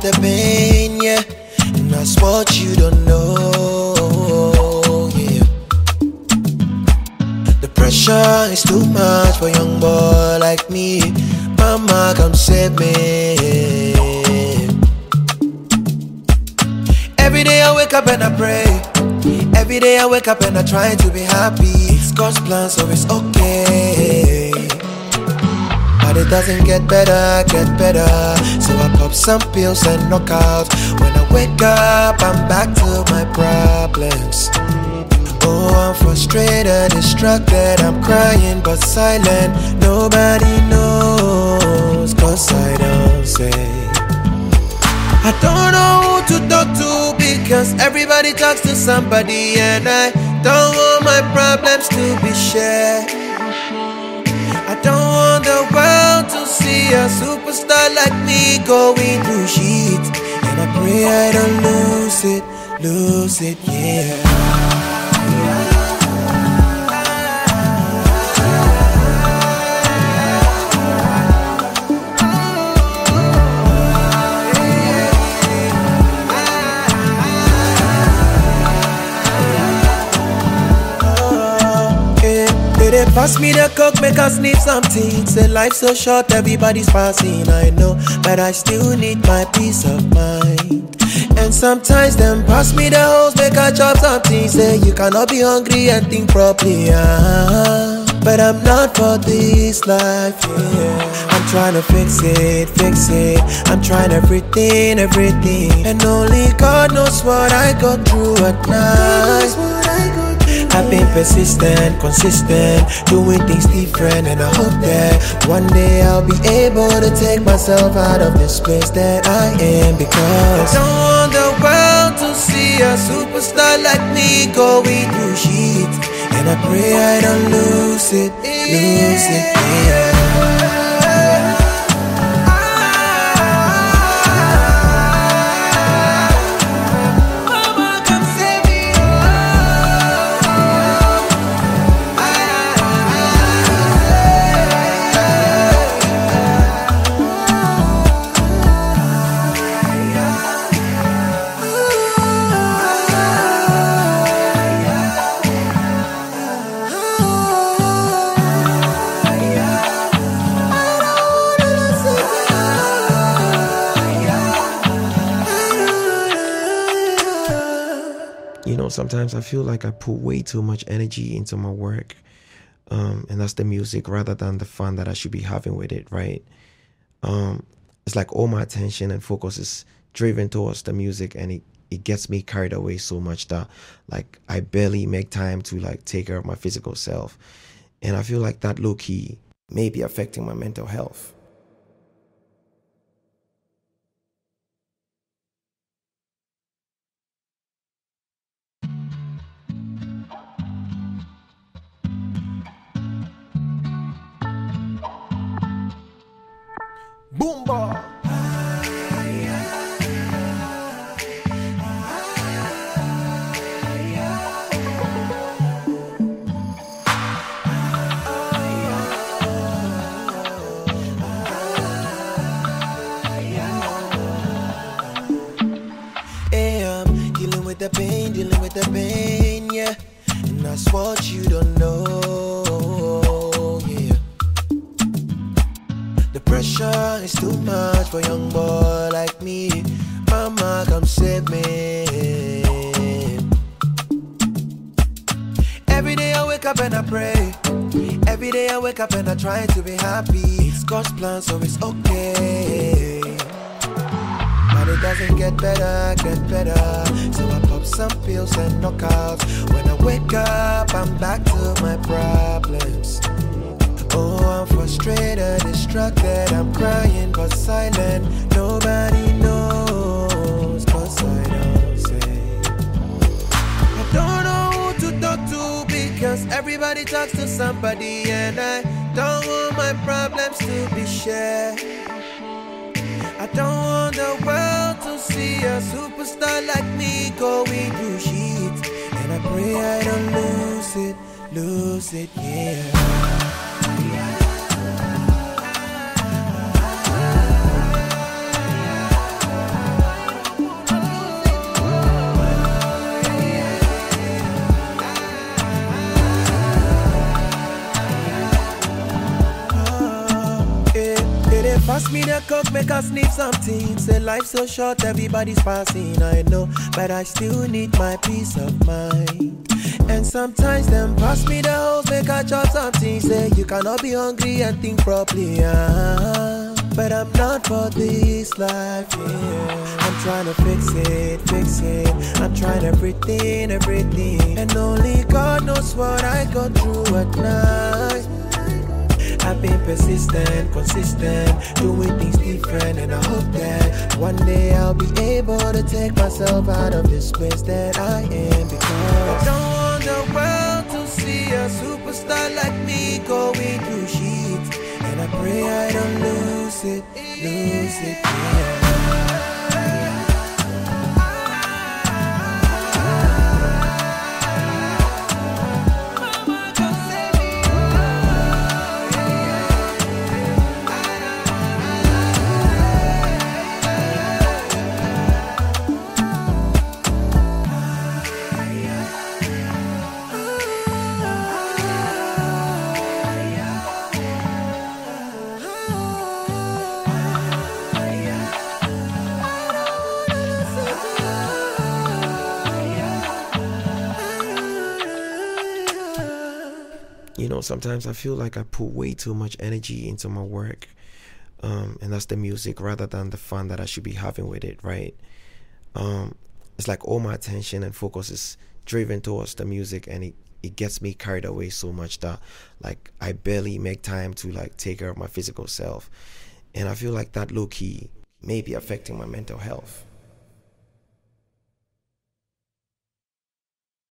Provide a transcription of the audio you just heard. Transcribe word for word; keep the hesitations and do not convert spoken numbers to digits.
the pain, yeah. And that's what you don't know, yeah. The pressure is too much for a young boy like me. Mama, come save me. Every day I wake up and I pray. Every day I wake up and I try to be happy. It's God's plan, so it's okay. But it doesn't get better, get better. So I pop some pills and knock out. When I wake up, I'm back to my problems. Oh, I'm frustrated, distracted. I'm crying but silent. Nobody knows, cause I don't say. I don't know who to talk to because everybody talks to somebody, and I don't want my problems to be shared. I don't want the world to see a superstar like me going through shit. And I pray I don't lose it, lose it, yeah. They pass me the coke, make us need something. Say life's so short, everybody's passing, I know, but I still need my peace of mind. And sometimes them pass me the hose, make I chop something. Say you cannot be hungry and think properly, uh-huh. But I'm not for this life, yeah. I'm trying to fix it, fix it. I'm trying everything, everything. And only God knows what I go through at night. I've been persistent, consistent, doing things different, and I hope that one day I'll be able to take myself out of this place that I am. Because I don't want the world to see a superstar like me going through shit. And I pray I don't lose it, lose it, yeah. You know, sometimes I feel like I put way too much energy into my work, um, and that's the music rather than the fun that I should be having with it, right? Um, it's like all my attention and focus is driven towards the music, and it, it gets me carried away so much that like I barely make time to like take care of my physical self. And I feel like that low-key may be affecting my mental health. Boomba! Hey, I'm dealing with the pain, dealing with the pain, yeah. And that's what you don't know, yeah. The pressure is too much for a young boy like me. Mama, come save me. Every day I wake up and I pray. Every day I wake up and I try to be happy. It's God's plan, so it's okay. But it doesn't get better, get better. So I pop some pills and knock out. When I wake up, I'm back to my problems. Oh, I'm frustrated, distracted. I'm crying but silent. Nobody knows, cause I don't say. I don't know who to talk to because everybody talks to somebody, and I don't want my problems to be shared. I don't want the world to see a superstar like me going through shit. And I pray I don't lose it, lose it, yeah. a coke, make us sniff something. Say life's so short, everybody's passing, I know, but I still need my peace of mind. And sometimes them pass me the hoes, make I chop something. Say you cannot be hungry and think properly, uh-huh. But I'm not for this life, yeah. I'm trying to fix it, fix it. I'm trying everything, everything. And only God knows what I go through at night. I've been persistent, consistent, doing things different. And I hope that one day I'll be able to take myself out of this place that I am. Because I don't want the world to see a superstar like me going through shit. And I pray I don't lose it, lose it, yeah. You know, sometimes I feel like I put way too much energy into my work, um, and that's the music rather than the fun that I should be having with it, right? Um, it's like all my attention and focus is driven towards the music, and it, it gets me carried away so much that like I barely make time to like take care of my physical self. And I feel like that low-key may be affecting my mental health.